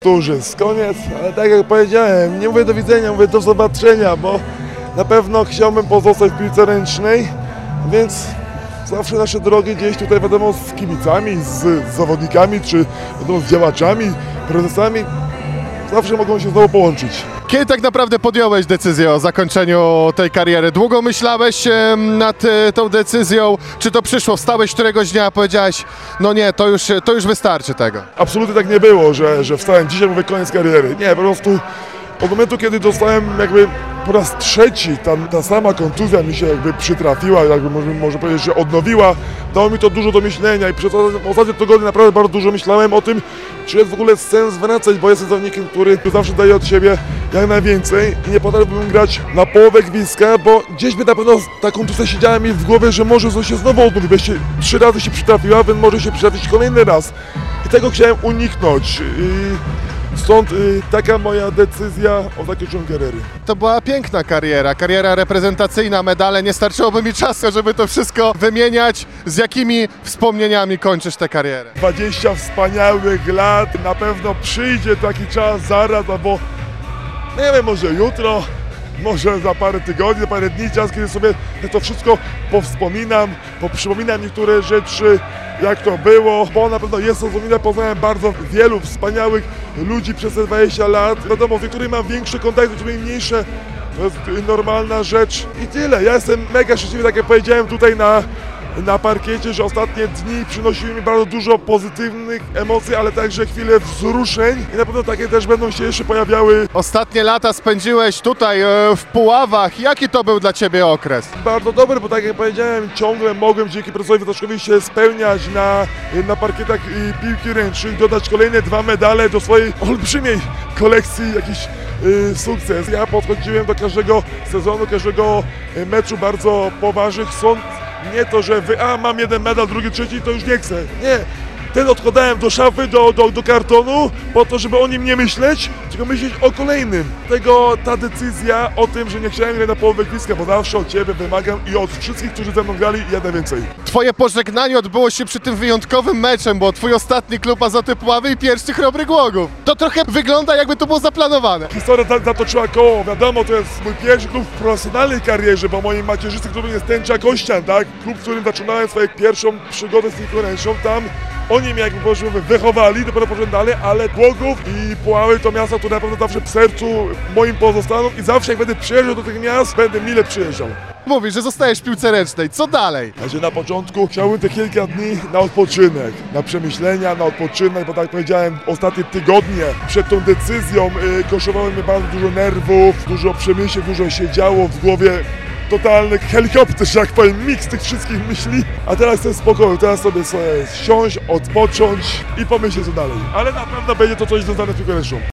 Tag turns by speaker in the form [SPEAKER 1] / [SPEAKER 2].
[SPEAKER 1] To już jest koniec, ale tak jak powiedziałem, nie mówię do widzenia, mówię do zobaczenia, bo na pewno chciałbym pozostać w piłce ręcznej, więc zawsze nasze drogi gdzieś tutaj wiadomo z kibicami, z zawodnikami, czy wiadomo z działaczami, prezesami, zawsze mogą się znowu połączyć.
[SPEAKER 2] Kiedy tak naprawdę podjąłeś decyzję o zakończeniu tej kariery? Długo myślałeś nad tą decyzją? Czy to przyszło? Wstałeś któregoś dnia, powiedziałeś, no nie, to już wystarczy tego.
[SPEAKER 1] Absolutnie tak nie było, że wstałem dzisiaj, mówię koniec kariery. Nie, po prostu od momentu, kiedy dostałem jakby po raz trzeci ta sama kontuzja mi się jakby przytrafiła, jakby może powiedzieć, że odnowiła, dało mi to dużo do myślenia i przez ostatnie tygodnie naprawdę bardzo dużo myślałem o tym, czy jest w ogóle sens wracać, bo jestem zawodnikiem, który zawsze daje od siebie jak najwięcej i nie potrafiłbym grać na połowę gwizdka, bo gdzieś by na pewno ta kontuzja siedziała mi w głowie, że może coś się znowu odnowi, bo 3 razy się przytrafiła, więc może się przytrafić kolejny raz. I tego chciałem uniknąć. Stąd taka moja decyzja o zakończeniu kariery.
[SPEAKER 2] To była piękna kariera reprezentacyjna, medale. Nie starczyłoby mi czasu, żeby to wszystko wymieniać. Z jakimi wspomnieniami kończysz tę karierę?
[SPEAKER 1] 20 wspaniałych lat, na pewno przyjdzie taki czas zaraz, albo nie wiem, może jutro, może za parę tygodni, za parę dni, czas, kiedy sobie to wszystko powspominam, poprzypominam niektóre rzeczy, jak to było, bo na pewno jest to wspomina, poznałem bardzo wielu wspaniałych ludzi przez te 20 lat. Wiadomo, z niektórymi mam większe kontakty, z niektórymi mniejsze, to jest normalna rzecz i tyle. Ja jestem mega szczęśliwy, tak jak powiedziałem tutaj na parkiecie, że ostatnie dni przynosiły mi bardzo dużo pozytywnych emocji, ale także chwile wzruszeń i na pewno takie też będą się jeszcze pojawiały.
[SPEAKER 2] Ostatnie lata spędziłeś tutaj w Puławach. Jaki to był dla Ciebie okres?
[SPEAKER 1] Bardzo dobry, bo tak jak powiedziałem, ciągle mogłem dzięki profesorowi Witoszkowi się spełniać na parkietach piłki ręcznej, dodać kolejne 2 medale do swojej olbrzymiej kolekcji jakichś sukces. Ja podchodziłem do każdego sezonu, każdego meczu bardzo poważnie, chcąc nie to, że mam 1 medal, drugi, trzeci, to już nie chcę. Nie. Ten odkładałem do szafy, do kartonu, po to, żeby o nim nie myśleć, tylko myśleć o kolejnym. Dlatego ta decyzja o tym, że nie chciałem grać na połowę gwizdka, bo zawsze od Ciebie wymagam i od wszystkich, którzy ze mną grali, jadę więcej.
[SPEAKER 2] Twoje pożegnanie odbyło się przy tym wyjątkowym meczem, bo Twój ostatni klub Azoty Puławy i pierwszy Chrobry Głogów. To trochę wygląda, jakby to było zaplanowane.
[SPEAKER 1] Historia zatoczyła koło. Wiadomo, to jest mój pierwszy klub w profesjonalnej karierze, bo moim macierzystym klubem jest Tęcza Kościan, tak? Klub, w którym zaczynałem swoją pierwszą przygodę z piłką ręczną. Tam oni mnie, jakby powiedzmy, wychowali, dopiero poszedłem dalej, ale Głogów i Puławy to miasta, które na pewno zawsze w sercu moim pozostaną i zawsze jak będę przyjeżdżał do tych miast, będę mile przyjeżdżał.
[SPEAKER 2] Mówisz, że zostajesz w piłce ręcznej. Co dalej?
[SPEAKER 1] Także na początku chciałbym te kilka dni na odpoczynek, na przemyślenia, na odpoczynek, bo tak jak powiedziałem, ostatnie tygodnie przed tą decyzją kosztowały mnie bardzo dużo nerwów, dużo przemyśleń, dużo się działo w głowie. Totalny helikopter, że jak powiem, miks tych wszystkich myśli, a teraz jestem spokojny, teraz sobie siąść, odpocząć i pomyśleć co dalej. Ale na pewno będzie to coś związane z piłką ręczną.